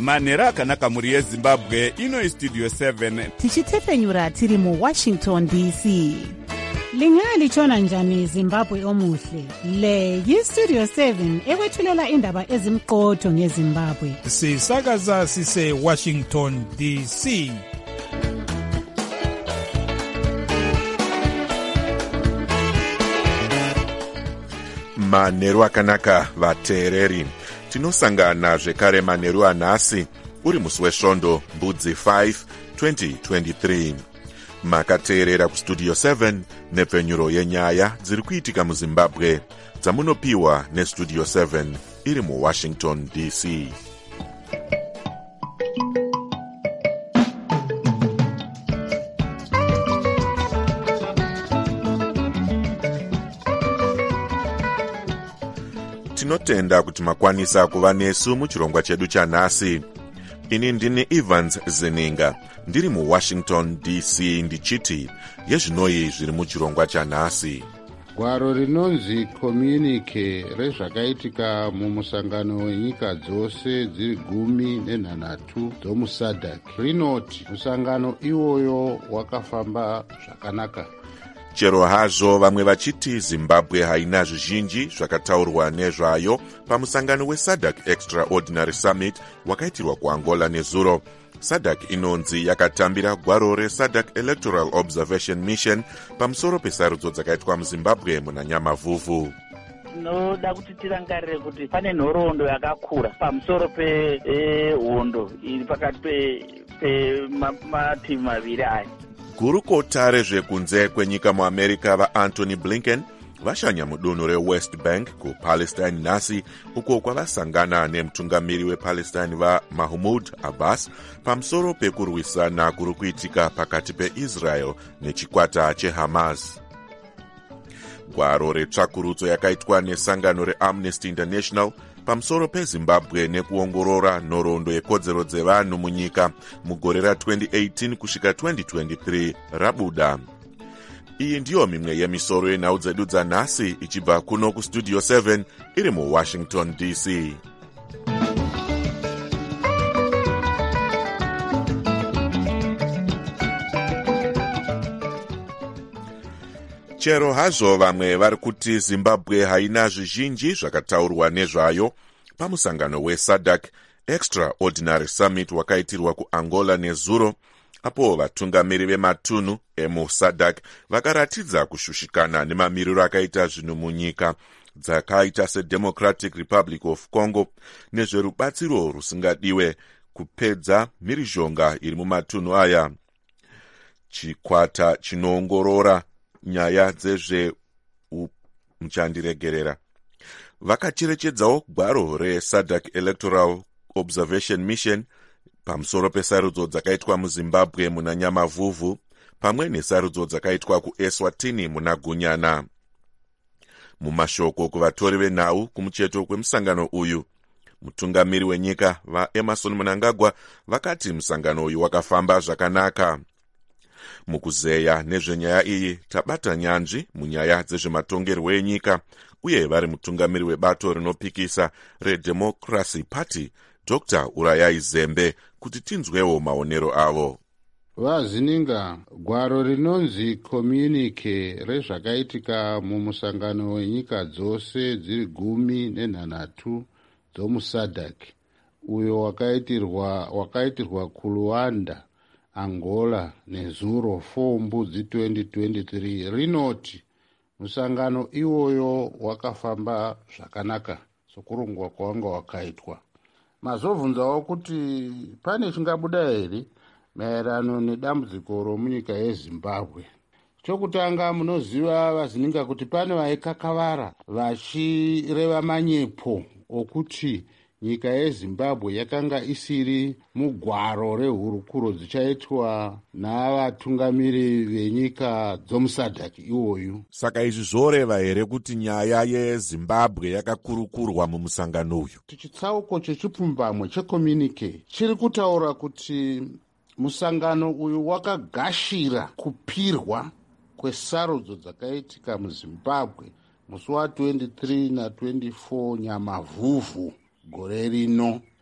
manhero akanaka mhuri yezimbabwe. Ino istudio 7 tichitefenyura tiri muwashington dc. Lingalitshona njani Zimbabwe omuhle? Le yistudio 7 ekwethulela indaba ezimqotho ngeZimbabwe. Sisakaza sise Washington DC. Manheru akanaka vateereri. Tinosangana zvekare manheru anhasi uri musi wesvondo mbudzi 5 2023. Makateerera kustudio 7 nepfenyuro yenyaya dziri kuitika muZimbabwe dzamunopiwa nestudio 7 iri muWashington DC. Tinotenda kuti makwanisa kuva nesu muchirongwa chedu chanhasi. Ini ndini Evans Zeninga, ndiri muWashington DC ndichiti yezvinoi zviri muchirongwa chanhasi. Gwaro rinonzi communique rezvakaitika mumusangano wenyika dzose dziri 13 dzomuSADC rinoti musangano iwoyo wakafamba zvakanaka. Chero hazvo vamwe vachiti Zimbabwe haina zvizhinji zvakataurwa nezvayo pamusangano weSADC Extraordinary Summit wakaitirwa kuAngola nezuro. SADC inonzi yakatambira gwaro reSADC Electoral Observation Mission pamusoro pesarudzo dzakaitwa muZimbabwe muna Nyamavhuvhu. Tinoda kuti tirangarire kuti pane nhoroondo yakakura pamusoro pehondo iri pakati pematimu maviri aya. Gurukota rezvekunze kwenyika muAmerica vaAntony Blinken vashanya mudunhu reWest Bank kuPalestine nhasi, uko kwavasangana nemutungamiri wePalestine vaMahmoud Abbas pamusoro pekurwisana kuri kuitika pakati peIsrael nechikwata cheHamas. Gwaro retsvakurudzo yakaitwa nesangano reAmnesty International pamusoro peZimbabwe nekuongorora nhoroondo yekodzero dzevanhu munyika mugore ra2018 kusvika 2023 rabuda. Iyi ndiyo mimwe yemisoro yenhau dzedu dzanhasi ichibva kuno kustudio 7 iri muWashington DC. Chero hazvo vamwe vari kuti Zimbabwe haina zvizhinji zvakataurwa nezvayo pamusangano weSADC Extraordinary Summit wakaitirwa kuAngola nezuro, apo vatungamiri vematunhu emuSADC vakaratidza kushushikana nemamiriro akaita zvinhu munyika dzakaita seDemocratic Republic of Congo nezverubatsiro rusingadiwe kupedza mhirizhonga iri mumatunhu aya. Chikwata chinoongorora nyaya muchandiregerera vakacherechedzawo gwaro reSADC Electoral Observation Mission pamusoro pesarudzo dzakaitwa muZimbabwe muna Nyamavhuvhu pamwe nesarudzo dzakaitwa kuEswatini muna Gunyana. Mumashoko kuvatori venhau kumucheto kwemusangano uyu, mutungamiri wenyika vaEmerson Mnangagwa vakati musangano uyu wakafamba zvakanaka. Mukuzeya nezvenyaya iyi tabata nyanzvi munyaya dzezvematongerwo enyika uye vari mutungamiri webato rinopikisa reDemocracy Party Dr. Urayai Zembe kuti tinzwewo maonero avo. Vazininga, gwaro rinonzi communique rezvakaitika mumusangano wenyika dzose dziri 13 dzomuSADC uyo wakaitirwa kuLuanda, Angola nezuro 4 mbudzi 2023 rinoti musangano iwoyo wakafamba zvakanaka sokurongwa kwanga wakaitwa. Mazobvunzawo kuti pane chingabuda here maererano nedambudziko romunyika yeZimbabwe. Chokutanga, munoziva vazininga kuti pane vaikakavara vachireva manyepo okuti nyika yeZimbabwe yakanga isiri mugwaro rehurukuro dzichaitwa navatungamiri venyika dzomuSADC iwoyu. Saka izvi zvoreva here kuti nyaya yeZimbabwe yakakurukurwa mumusangano uyu? Chitsauko chechipfumbamwe checommunique chiri kutaura kuti musangano uyu wakagashira kupirwa kwesarudzo dzakaitika muZimbabwe musi wa 23 na 24 Nyamavhuvhu gore rino.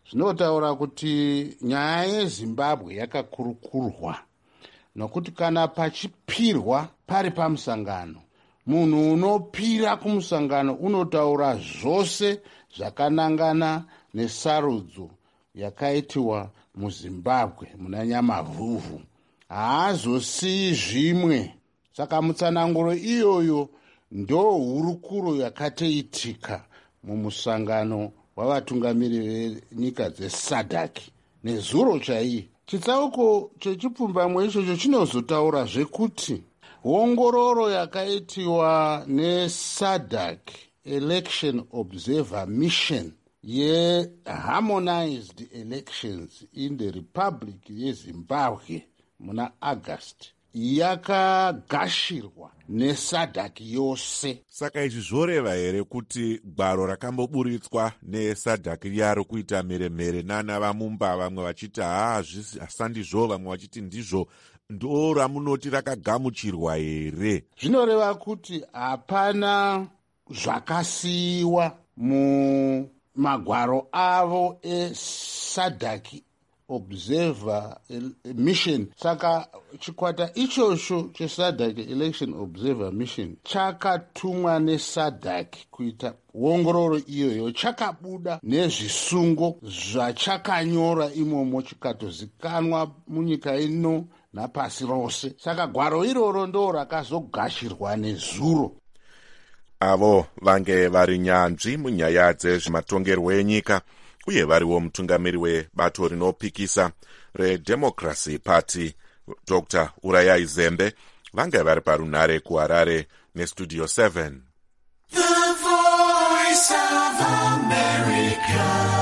zvinotaura kuti nyaya yezimbabwe yakakurukurwa, nokuti kana pachipirwa pari pamusangano, munhu unopira kumusangano unotaura zvose zvakanangana nesarudzo yakaitiwa muzimbabwe muna Nyamavhuvhu, haazosiyi zvimwe. Saka mutsananguro iyoyo ndo hurukuro yakatoitika mumusangano wavatungamiri venyika dzeSADC nezuro chaiye. Chitsauko chechipfumbamwe ichocho chinozotaura zvekuti ongororo yakaitiwa neSADC Election Observer Mission ye-harmonized elections in the Republic yeZimbabwe muna August yakagashirwa neSADC yose. Saka izvi zvoreva here kuti gwaro rakamboburitswa neSADC riya rokuita mheremhere nana vamumba, vamwe vachiti hasandizvo, vamwe vachiti ndizvo, ndo ramunoti rakagamuchirwa here? Zvinoreva kuti hapana zvakasiyiwa mumagwaro avo eSADC Observer Mission. Saka chikwata ichocho cheSADC Election Observer Mission chakatumwa neSADC kuita ongororo iyoyo, chakabuda nezvisungo zvachakanyora imomo, chikatozikanwa munyika ino napasi rose. Saka gwaro iroro ndo rakazogashirwa nezuro. Avo vange vari nyanzvi munyaya dzezvematongerwo enyika uye variwo mutungamiri webato rinopikisa reDemocracy Party Dr. Urayai Zembe vange vari parunhare kuHarare neStudio 7. The Voice of America,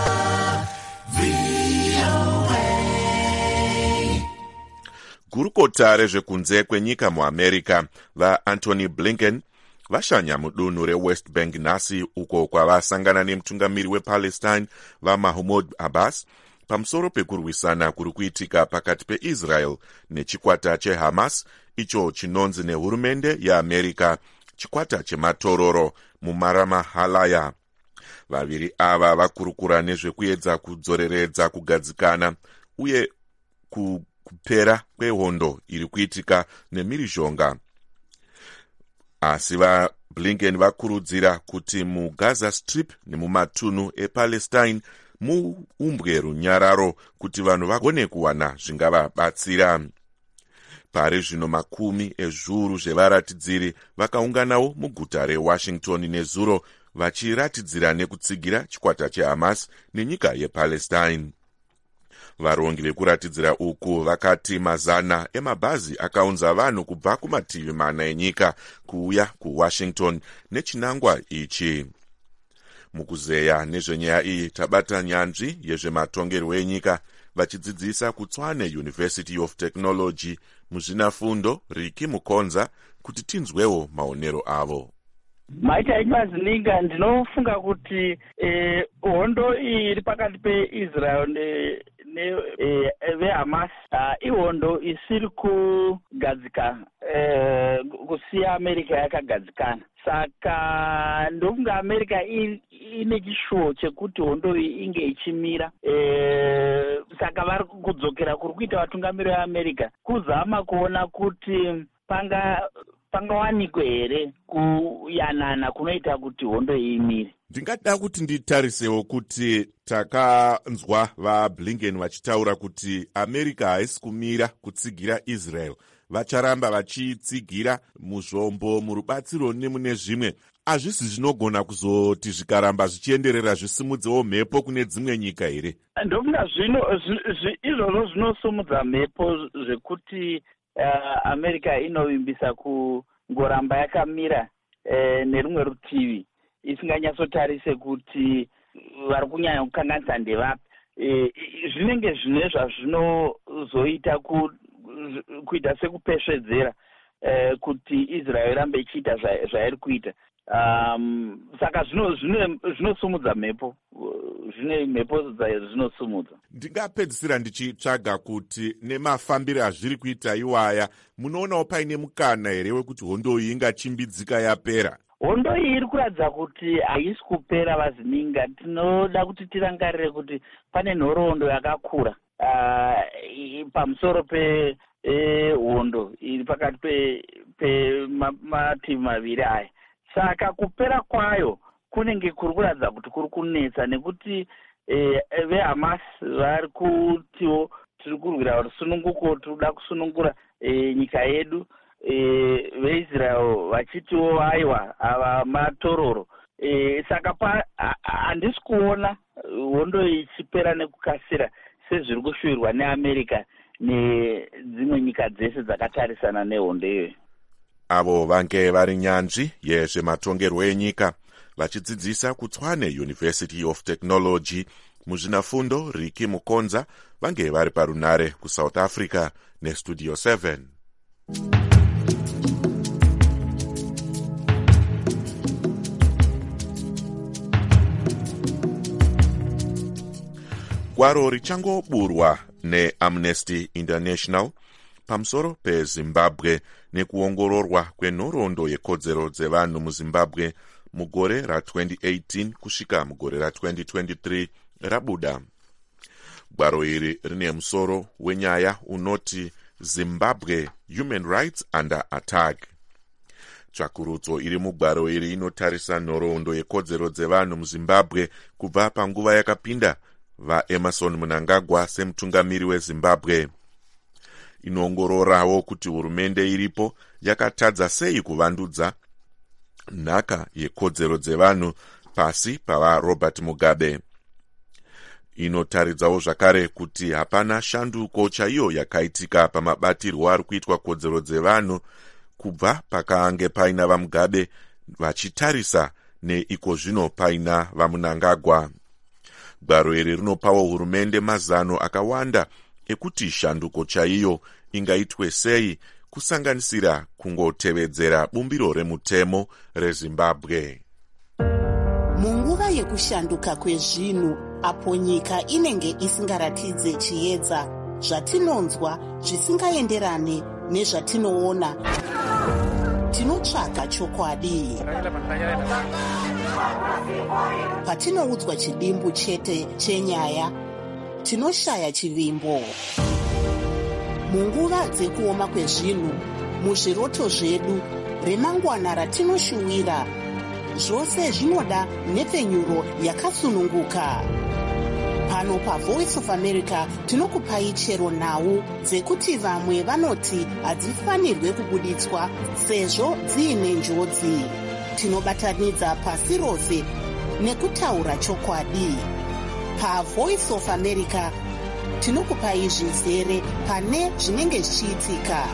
VOA. Gurukota rezvekunze kwenyika muAmerica vaAntony Blinken vashanya mudunhu reWest Bank nhasi, uko kwavasangana nemutungamiri wePalestine vaMahmoud Abbas pamusoro pekurwisana kuri kuitika pakati peIsrael nechikwata cheHamas, icho chinonzi nehurumende yeAmerica chikwata chematororo muMaramahalaya. Vaviri ava vakurukura nezvekuedza kudzoreredza kugadzikana uye kupera kwehondo iri kuitika nemhirizhonga. Asi vaBlinken vakurudzira kuti muGaza Strip nemumatunhu ePalestine muumbwe runyararo kuti vanhu vagone kuwana zvingavabatsira. Pari zvino makumi ezviuru zvevaratidziri vakaunganawo muguta reWashington nezuro vachiratidzira nekutsigira chikwata cheHamas nenyika yePalestine. Varongi vekuratidzira uku vakati mazana emabhazi akaunza vanhu kubva kumativi mana enyika kuuya kuWashington nechinangwa ichi. Mukuzeya nezvenyaya iyi tabata nyanzvi yezvematongerwo enyika vachidzidzisa kuTswane University of Technology muzvinafundo Riki Mukonza kuti tinzwewo maonero avo. Maita imazininga ndinofunga kuti hondo iri pakati peIsrael veHamas ihondo isiri kugadzika kusiya America yakagadzikana. Saka ndofunga America ine chishuwo chekuti hondo iyi inge ichimira. Saka vari kudzokera kuri kuita vatungamiri veAmerica kuzama kuona kuti pangawanikwe here kuyanana kunoita kuti hondo imire. Ndingada kuti nditarisewo kuti takanzwa vaBlinken vachitaura kuti America haisi kumira kutsigira Israel, vacharamba vachitsigira muzvombo, murubatsiro nemune zvimwe. Hazvisi zvinogona kuzoti zvikaramba zvichienderera zvisimudzewo mhepo kune dzimwe nyika here? Ndofunga izvozvo zvinosumudza mhepo zvekuti America inovimbisa kungoramba yakamira nerumwe rutivi isinganyatsotarise kuti vari kunyanya kukanganisa ndevapi. Zvinenge zvine zvazvinozoita kuita sekupesvedzera kuti Israel irambe ichiita zvairi kuita. Saka zvinosumudza mhepo, zvine mhepo zvinosumudza. Ndingapedzisira ndichitsvaga kuti nemafambiro azviri kuita iwaya, munoonawo paine mukana here wekuti hondo iyi ingachimbidzika yapera? hondo iyi iri kuratidza kuti haisi kupera vazininga. Tinoda kuti tirangarire kuti pane nhoroondo yakakura pamusoro pehondo iri pakati pemativi maviri aya. Saka kupera kwayo kunenge kuri kuratidza kuti kuri kunetsa, nekuti veHamas vari kutiwo tiri kurwira rusununguko, tirikuda kusunungura nyika yedu. VeIsrael vachitiwo aiwa ava matororo. Saka handisi kuona hondo ichipera nekukasira sezviri kushuvirwa neAmerica nedzimwe nyika dzese dzakatarisana nehondo iyoyo. Avo vange vari nyanzvi yezvematongerwo enyika vachidzidzisa kuTshwane University of Technology muzvinafundo. Riki Mukonza vange vari parunare kuSouth Africa neStudio 7. Gwaro richangoburwa neAmnesty International pamusoro peZimbabwe nekuongororwa kwenhoroondo yekodzero dzevanhu muZimbabwe mugore ra2018 kusvika mugore ra2023 rabuda. Gwaro iri rine musoro wenyaya unoti Zimbabwe Human Rights Under Attack. Tsvakurudzo iri mugwaro iri inotarisa nhoroondo yekodzero dzevanhu muZimbabwe kubva panguva yakapinda vaEmerson Mnangagwa semutungamiri weZimbabwe. Inoongororawo kuti hurumende iripo yakatadza sei kuvandudza nhaka yekodzero dzevanhu pasi pavaRobert Mugabe. Inotaridzawo zvakare kuti hapana shanduko chaiyo yakaitika pamabatirwo ari kuitwa kodzero dzevanhu kubva pakange paina vaMugabe vachitarisa neiko zvino paina vaMnangagwa. Gwaro iri rinopawo hurumende mazano akawanda ekuti shanduko chaiyo ingaitwe sei, kusanganisira kungotevedzera bumbiro remutemo reZimbabwe. Munguva yekushanduka kwezvinhu, apo nyika inenge isingaratidze chiedza, zvatinonzwa zvisingaenderane nezvatinoona, tinotsvaga chokwadi. Patinoudzwa chidimbu chete chenyaya, tinoshaya chivimbo. Munguva dzekuoma kwezvinhu, muzviroto zvedu, remangwana ratinoshuwira, zvose zvinoda nhepfenyuro yakasununguka. Pano paVoice of America tinokupai chero nhau dzekuti vamwe vanoti hadzifanirwe kubuditswa sezvo dziine njodzi. Tinobatanidza pasi rose nekutaura chokwadi. PaVoice of America tinokupai zvizere pane zvinenge zvichiitika.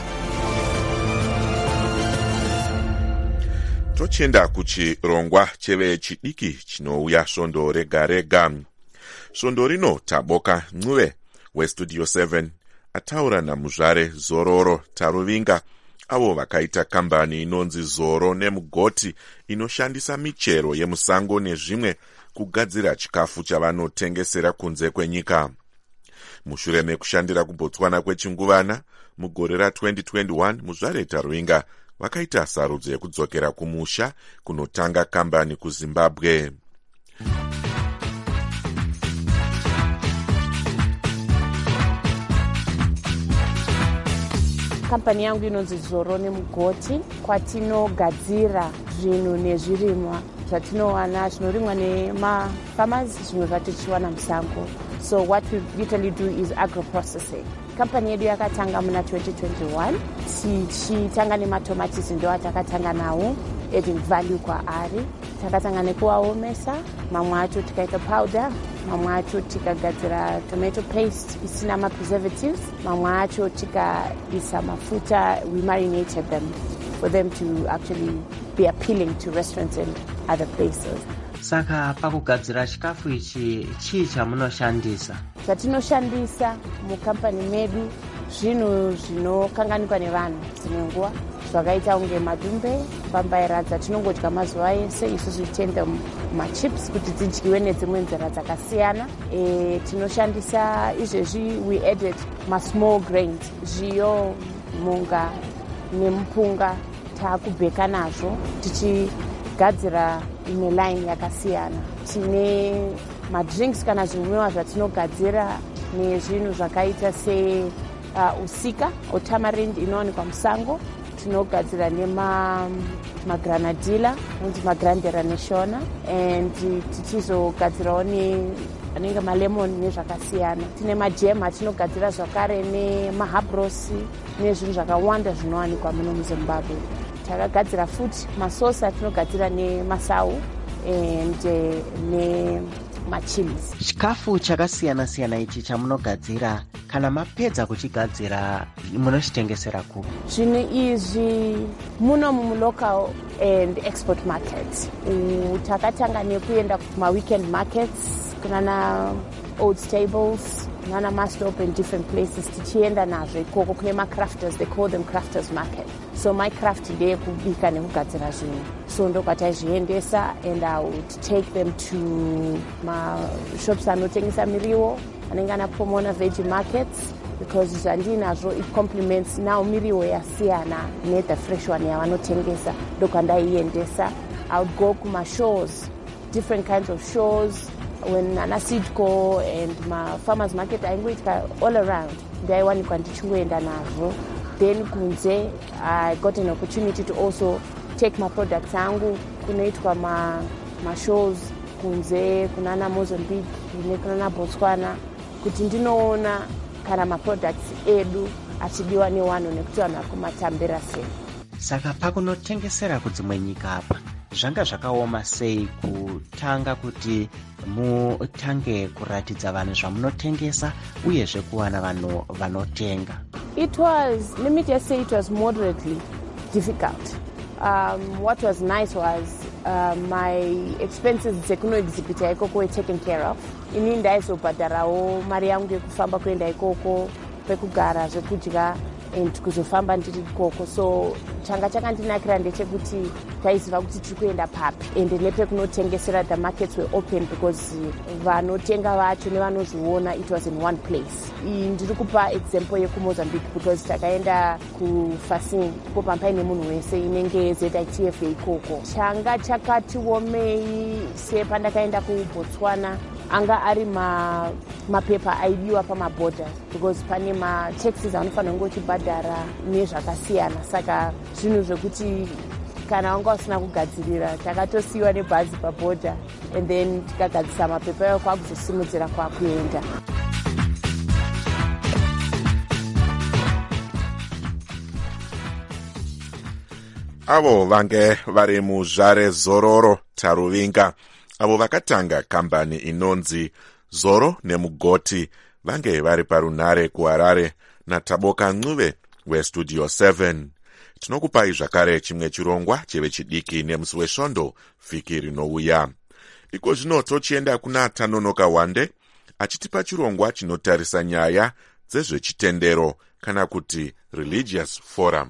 Tochenda kuchirongwa chevechidiki chinouya svondo rega rega. Svondo rino Taboka Ncube weStudio 7 ataura namuzvare Zororo Taruvinga, avo vakaita kambani inonzi Zoro Nemugoti inoshandisa michero yemusango nezvimwe kugadzira chikafu chavanotengesera kunze kwenyika. Mushure mekushandira kuBotswana kwechinguvana mugore ra2021, muzvare Taruvinga vakaita sarudzo yekudzokera kumusha kunotanga kambani kuZimbabwe. Kampani yangu inonzi Zoro Nemugoti, kwatinogadzira zvinhu nezvirimwa zvatinowana zvinorimwa nemafarmers, zvimwe zvatichiwana musango. So what we literally do is agro-processing. Kampani yedu yakatanga muna 2021, tichitanga nematomatisi ndo atakatanga nawo, adding value kwaari. Takatanga nekuaomesa, mamwe acho tikaita powder, mamwe acho tikagadzira tomato paste isina ma-preservatives, mamwe acho tikaisa mafuta, we marinated them for them to actually be appealing to restaurants and other places. Saka pakugadzira chikafu ichi chii chamunoshandisa? Zvatinoshandisa mukampani medu zvinhu zvinokanganikwa nevanhu dzimwe nguva, zvakaita kunge madumbe, mbambaira dzatinongodya mazuva ese, isusu tichienda machips kuti dzidyiwe nedzimwe nzira dzakasiyana. Tinoshandisa izvezvi we added ma-small grains, zviyo, munga nemupunga taakubheka nazvo, tinogadzira imwe line yakasiyana. Tine madrinks kana zvinwiwa zvatinogadzira nezvinhu zvakaita usika tamarind inowanikwa musango. Tinogadzira nemagranadilla unzi magrandera neshona, and tichizogadzirawo anenge malemon nezvakasiyana. Tine majemu atinogadzira zvakare nemahabrosi nezvinhu zvakawanda zvinowanikwa muno muZimbabwe. Takagadzira futi masosi atinogadzira nemasau and nemachilies. Chikafu chakasiyana-siyana ichi chamunogadzira, kana mapedza kuchigadzira munochitengesera kupi? Zvinhu izvi muno mulocal and export markets. Takatanga nekuenda kuma-weekend markets kunana Old Stables, nana Mastop and different places. Tichienda nazvo ikoko kune ma-crafters, they call them crafters market. So my craft ndeye kubika nekugadzira zvinhu. So ndokwataizviendesa, and I would take them to ma-shops anotengesa miriwo anenge ana Pomona veggie markets, because zvandinazvo it complements now miriwo yasiyana the fresh one yavanotengesa. Ndokwandaiendesa. I would go kuma-shows, different kinds of shows. When Nana Sidco and my farmers market aingoitika all around, ndaiwanikwa ndichingoenda nazvo. Then kunze I got an opportunity to also take my products angu kunoitwa ma-shows kunze kunana Mozambique nekunana Botswana, kuti ndinoona kana ma-products edu achidiwa nevanhu nekuti vanhu vari kumatambira sei. Saka pakunotengesera kudzimwe nyika apa, zvanga zvakaoma sei kutanga kuti mutange kuratidza vanhu zvamunotengesa uyezve kuwana vanhu vanotenga? It was, let me just say, it was moderately difficult. What was nice was my expenses dzekuno exhibita ikoko were taken care of. Ini ndaizobhadharawo mari yangu yekufamba kuenda ikoko, pekugara, zvekudya, and kuzofamba ndiri ikoko. So changa chakandinakira ndechekuti taiziva kuti tiri kuenda papi, and nepekunotengesera the markets were open because vanotenga vacho nevanozviona it was in one place. Ndiri kupa example yekuMozambique because takaenda kuFasing ko pampaine munhu wese inenge ZITF ikoko. Changa chakati womei sepandakaenda kuBotswana anga ari mapepa aidiwa pamabhodha, because pane mataxes anofanira kunge uchibhadhara nezvakasiyana. Saka zvinhu zvekuti kana wanga usina kugadzirira, takatosiyiwa nebhazi pabhodha, and then tikagadzisa mapepa ayo kwakuzosimudzira kwakuenda. avo vange vari muzvare Zororo Taruvinga, avo vakatanga kambani inonzi Zoro neMugoti, vange vari parunhare kuHarare naTaboka Ncube weStudio 7. Tinokupai zvakare chimwe chirongwa chevechidiki nemusi wesvondo vhiki rinouya. Iko zvino tochienda kuna Tanonoka Wande achitipa chirongwa chinotarisa nyaya dzezvechitendero kana kuti Religious Forum.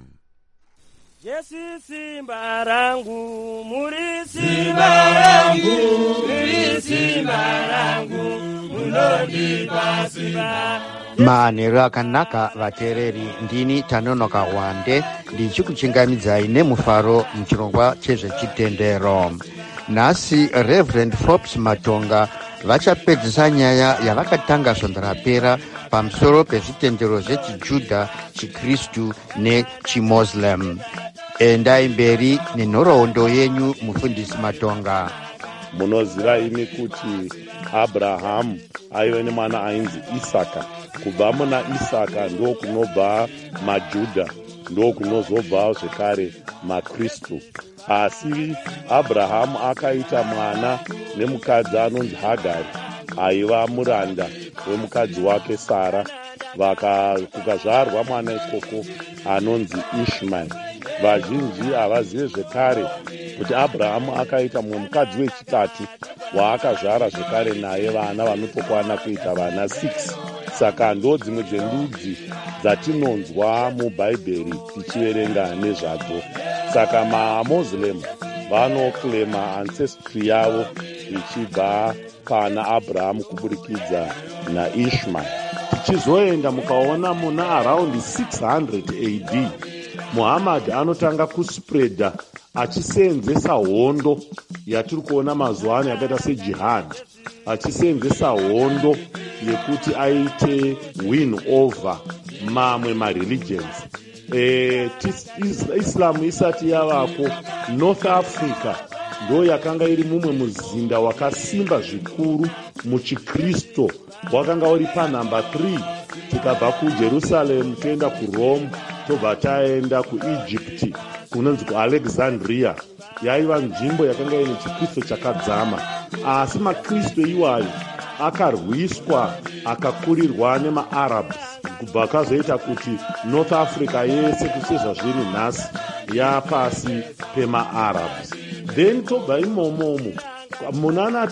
Yesu simba rangu, muri simba rangu, muri simba rangu, munondipa simba. Manhero akanaka vateereri, ndini Tanonoka Wande ndichikuchingamidzai nemufaro muchirongwa chezvechitendero. Nhasi Reverend Forbes Matonga vachapedzisa nyaya yavakatanga svondo rapera pamusoro pezvitendero zvechijudha, chikristu nechimoslem. Endai mberi nenhoroondo yenyu mufundisi Matonga. Munoziva imi kuti Abrahamu aive nemwana ainzi Isaka. Kubva muna Isaka ndo kunobva maJudha, ndo kunozobva zvekare maKristu. Asi Abrahamu akaita mwana nemukadzi anonzi Hagari, aiva muranda wemukadzi wake Sara. Kukazvarwa mwana ikoko anonzi Ishmael. Vazhinji havazive zvekare kuti Abrahamu akaita mumwe mukadzi wechitatu waakazvara zvekare naye vana vanotokwana kuita vana 6. Saka ndo dzimwe dzendudzi dzatinonzwa mubhaibheri tichiverenga nezvadzo. Saka maMoslem vanoklema ancestry yavo ichibva pana Abrahamu kuburikidza naIshmael. Tichizoenda mukaona muna around 600 AD Muhammad anotanga kuspreada achiseenzesa hondo yatiri kuona mazuva ano yakaita sejihad, achiseenzesa hondo yekuti aite win over mamwe mareligions. Islam isati yavako, North Africa ndo yakanga iri mumwe muzinda wakasimba zvikuru muchikristo, wakanga uri panhamba 3. Tikabva kuJerusalem toenda kuRome, tobva taenda kuEgypt kunonzi kuAlexandria. Yaiva nzvimbo yakanga ine chikristo chakadzama, asi makristo iwayo akarwiswa akakurirwa nemaArabs, kubva kazoita kuti North Africa yese kusezva zviri nhasi yapasi pemaArabs. Then tobva imomomo munana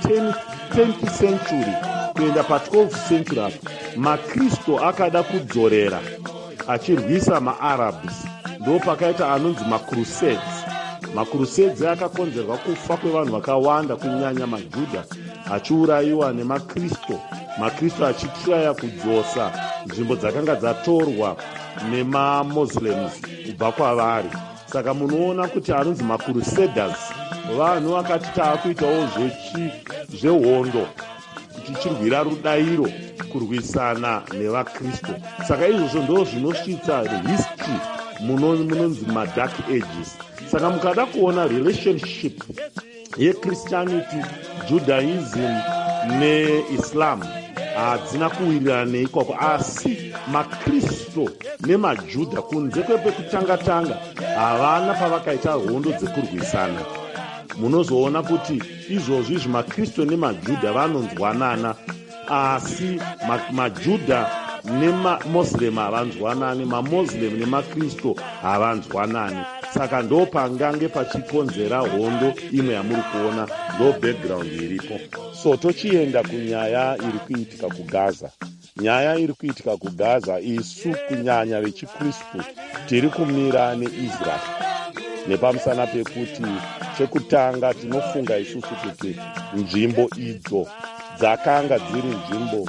10th century kuenda pa12th century apo makristo akada kudzorera achirwisa maArabs, ndo pakaita anonzi macrusades. Macrusades akakonzerwa kufa kwevanhu vakawanda kunyanya majudha achiurayiwa nemakristo, makristo achitraya kudzosa nzvimbo dzakanga dzatorwa nemamuslims kubva kwavari. Saka munoona kuti anonzi macrusaders vanhu vakati taakuitawo zvehondo tichirwira rudairo kurwisana nevakristu. Saka izvozvo ndo zvinosvitsa history munonzi madark ages. Saka mukada kuona relationship yeChristianity, Judaism neIslam hadzina kuwirirana neikoko, asi makristu nemajudha kunze kwepekutanga-tanga havana pavakaita hondo dzekurwisana. Munozoona kuti izvozvi zvimakristu nemajudha vanonzwanana, asi majudha nemamuslim havanzwanani, mamuslim nemakristu havanzwanani. Saka ndo pangange pachikonzera hondo imwe yamuri kuona, ndo background iripo. So tochienda kunyaya iri kuitika kuGaza. Nyaya iri kuitika kuGaza, isu kunyanya vechikristu tiri kumira neIsrael nepamusana pekuti chekutanga tinofunga isusu kuti nzvimbo idzo dzakanga dziri nzvimbo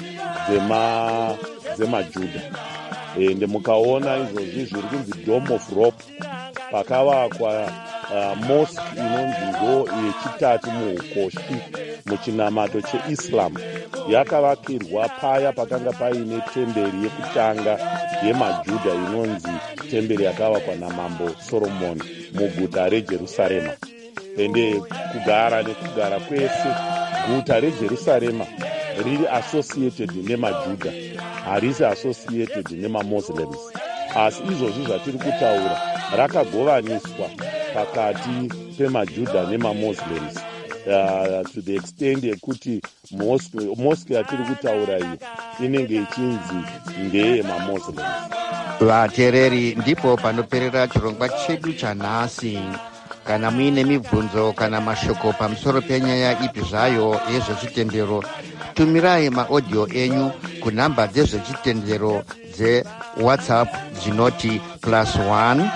dzemajudha. Ende mukaona izvozvi zviri kunzi Dome of Rock, pakavakwa mosque inonzi ndo yechitatu muukoshi muchinamato cheIslam. Yakavakirwa paya pakanga paine temberi yekutanga yemajudha inonzi temberi yakavakwa namambo Solomon muguta reJerusarema. Ende kugara kwese guta reJerusarema riri associated nemajudha, harisi associated nemamuslims. Asi izvozvi zvatiri kutaura rakagovaniswa pakati pemajudha nemamuslims, to the extent yekuti mosque yatiri kutaura iyo inenge ichinzi ndeye mamuslims. Vateereri, ndipo panoperera chirongwa chedu chanhasi. Kana muine mibvunzo kana mashoko pamusoro penyaya ipi zvayo yezvechitendero, tumirai maaudio enyu kunhamba dzezvechitendero dzeWhatsApp dzinoti +1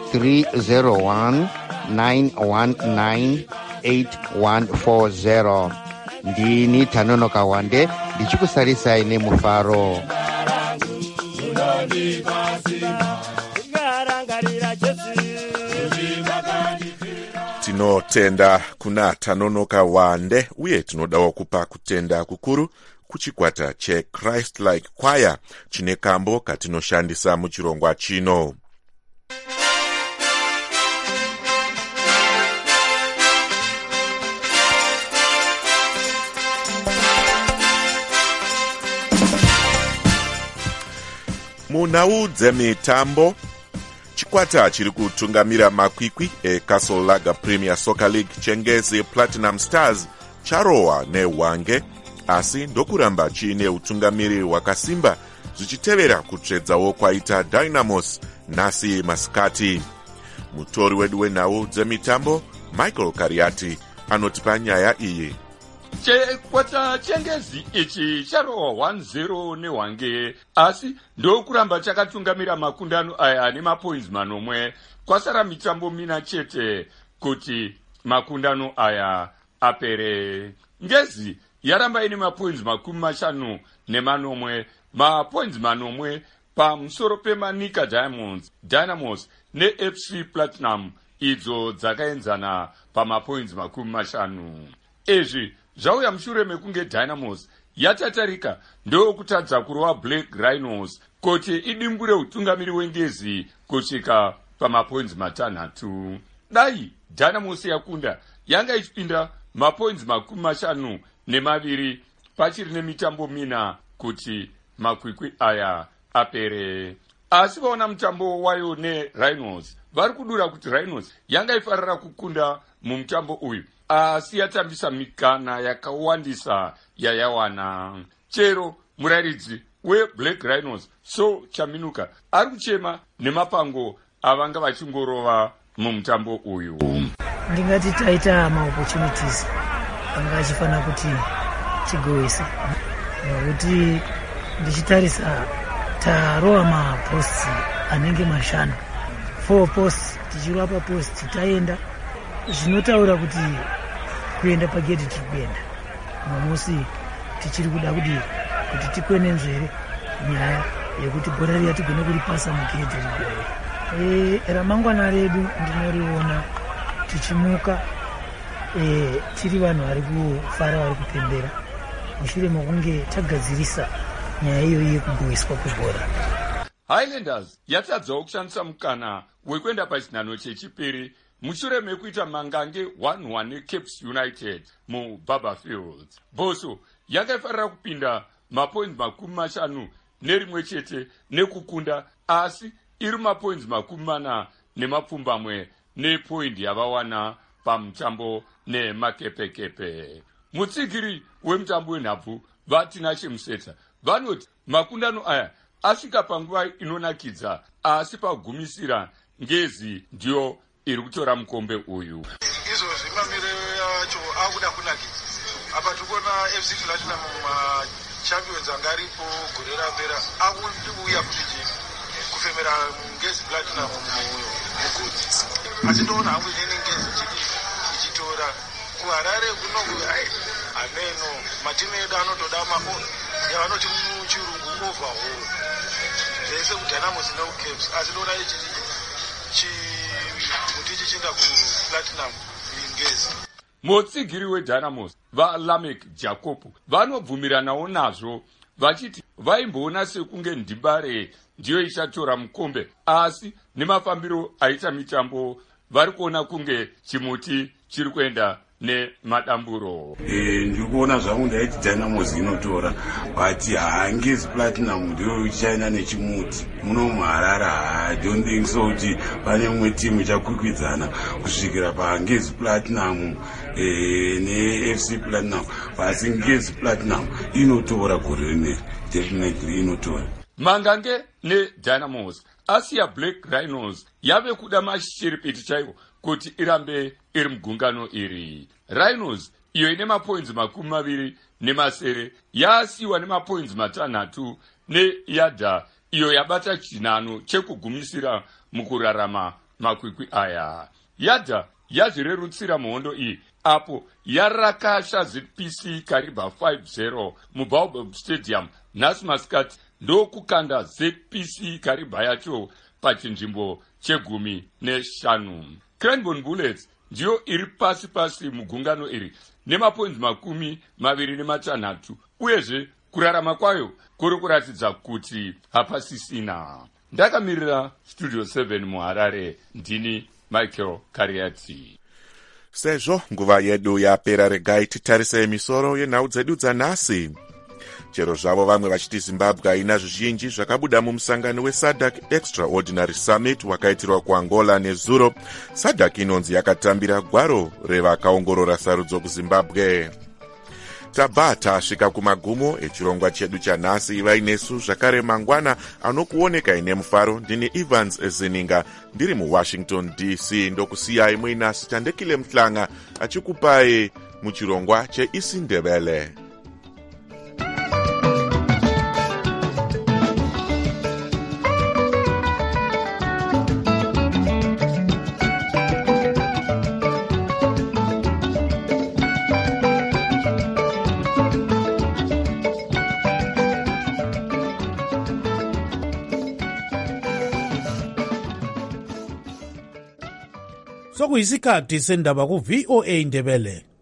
301 919 8140. Ndini Tanonoka Wande ndichikusarisai nemufaro. Tinotenda kuna Tanonoka Wande, uye tinodawo kupa kutenda kukuru kuchikwata cheChrist Like Choir chine kambo katinoshandisa muchirongwa chino. Munhau dzemitambo, chikwata chiri kutungamira makwikwi eCastle Lager Premier Soccer League Chengezi Platinum Stars charohwa neHwange, asi ndokuramba chiine utungamiri hwakasimba zvichitevera kutsvedzawo kwaita Dynamos nhasi masikati. Mutori wedu wenhau dzemitambo Michael Kariati anotipa nyaya iyi. Chikwata Chengezi ichi charohwa 1-0 neHwange, asi ndokuramba chakatungamira makundano aya nemapoints manomwe. Kwasara mitambo mina chete kuti makundano aya apere. Ngezi yaramba ine mapoints 50 mapoints manomwe pamusoro pemaNika Dynamos neFC Platinum idzo dzakaenzana pamapoints 50. Izvi zvauya mushure mekunge Dynamos yatatarika ndokutadza kurova Black Rhinos kuti idimbure utungamiri wengezi kusvika pamapoints 6. Dai Dynamos yakunda yanga ichipinda mapoints 52 pachiri nemitambo 4 kuti makwikwi aya apere. Asi vaona mutambo wayo neRhinos vari kudura kuti Rhinos yanga ifarira kukunda mumutambo uyu, asi yatambisa mikana yakawandisa yayawana. Chero murayiridzi weBlack Rhinos So Chaminuka ari kuchema nemapango avanga vachingorova mumutambo uyu. Ndingati taita maopportunities anga achifana kuti tigowesa, nokuti ndichitarisa tarova maposts anenge 5, 4 posts tichirova papost taenda, zvinotaura kuti kuenda pagedhi tiri kuenda nomusi tichiri kuda kuti tikwenenzvere nyaya yekuti bhora riya tigone kuripasa mugedhi rigore. Ramangwana redu ndinoriona tichimuka, tiri vanhu vari kufara, vari kupembera mushure mekunge tagadzirisa nyaya iyoyi yekugoweswa kwebhora. Highlanders yatadzawo kushandisa mukana wekuenda pachinhano chechipiri mushure mekuita mangange 1-1 neCapes United muBarberfield. Boso yakaifarira kupinda mapoints 51 chete nekukunda, asi iri mapoints 40 nepoindi yavawana pamutambo nemakepekepe. Mutsigiri wemutambo wenhabvu vaTinashe Museta vanoti makundano aya asvika panguva inonakidza, asi pagumisira ngezi ndiyo iri kutora mukombe uyu. Izvozvi mamiriro yacho akuda kunakidza. Apa tikuona FC Platinum Champions anga aripo gore rapera akuuya kuti kufemera ngezi Platinum mugodi. Asi ndoona hangu inene ngezi ichitora kuHarare kunongo ameno matimu edu anotoda yavanoti muchirungu overhaul. Zvese kuDynamos neCapes, asi ndoona kuti chichinda kuPlatinum ingezi. Mutsigiri weDynamos vaLamek Jacob vanobvumiranawo nazvo vachiti vaimboona sekunge Ndimbare ndiyo ichatora mukombe, asi nemafambiro aita mitambo vari kuona kunge chimuti chiri kuenda nemadamburo. Ndikuona zvangu ndaiti Dynamos inotora, but hangezi Platinum ndiyo ichaenda nechimuti muno muHarare. I don't think so kuti pane mumwe timu ichakwikwidzana kusvikira pangezi Platinum neFC Platinum, basi ngezi Platinum inotora gore rineri, definitely inotora. Mangange neDynamos asiya Black Rhinos yave kuda mashiripiti chaiwo kuti irambe iri mugungano iri. Rhinos iyo ine mapoints 20 yaasiwa nemapoints 6 neYadha iyo yabata chinhano chekugumisira mukurarama makwikwi aya. Yadha yazvirerutsira muhondo iyi apo yarakasha ZPC Kariba 5-0 muBaobab Stadium nhasi masikati, ndokukanda ZPC Kariba yacho pachinzvimbo che15. Cranbourne Bullets ndiyo iri pasi mugungano iri nemapoints 26, uyezve kurarama kwayo kuri kuratidza kuti hapasisina. Ndakamirira Studio 7 muHarare, ndini Michael Kariati. Sezvo nguva yedu yapera, regai titarise misoro yenhau dzedu dzanhasi. Chero zvavo vamwe vachiti Zimbabwe haina zvizhinji zvakabuda mumusangano weSADC Extraordinary Summit wakaitirwa kuAngola nezuro, SADC inonzi yakatambira gwaro revakaongorora sarudzo kuZimbabwe. Tabva tasvika kumagumo echirongwa chedu chanhasi. Vainesu zvakare mangwana anokuoneka ine mufaro. Ndini Evans Zininga ndiri muWashington DC, ndokusiyai muinasi Tandekile Mhlanga achikupai muchirongwa cheIsiNdebele. sokuyisikhathi sendaba ku-VOA Ndebele.